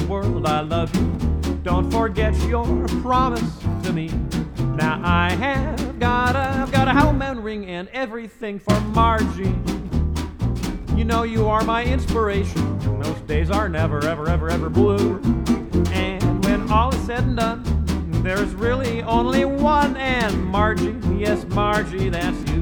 world, I love you. Don't forget your promise to me. Now I've got a Howman ring and everything for Margie. You know you are my inspiration. Those days are never, ever, ever, ever blue. And when all is said and done, there's really only one, and Margie, yes, Margie, that's you.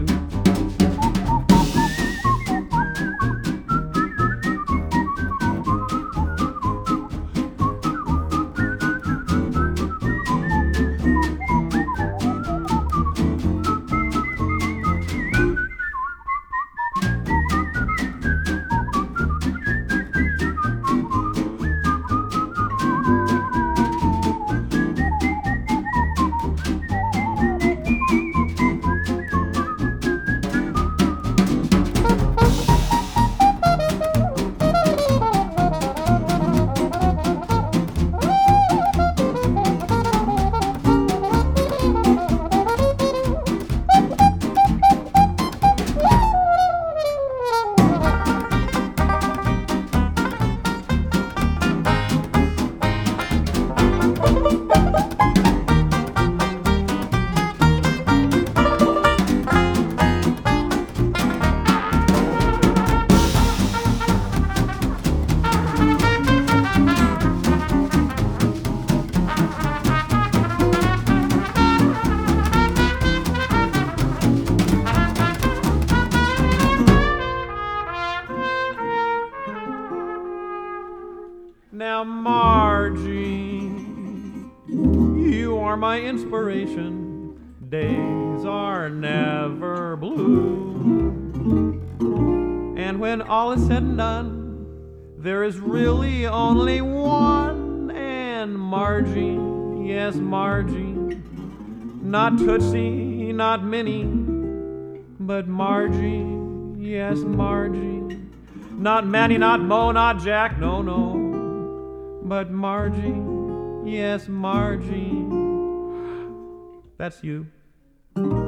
Now, Margie, you are my inspiration. Days are never blue. And when all is said and done, there is really only one, and Margie, yes, Margie. Not Tootsie, not Minnie, but Margie, yes, Margie. Not Manny, not Mo, not Jack, no, no. But Margie, yes, Margie, that's you.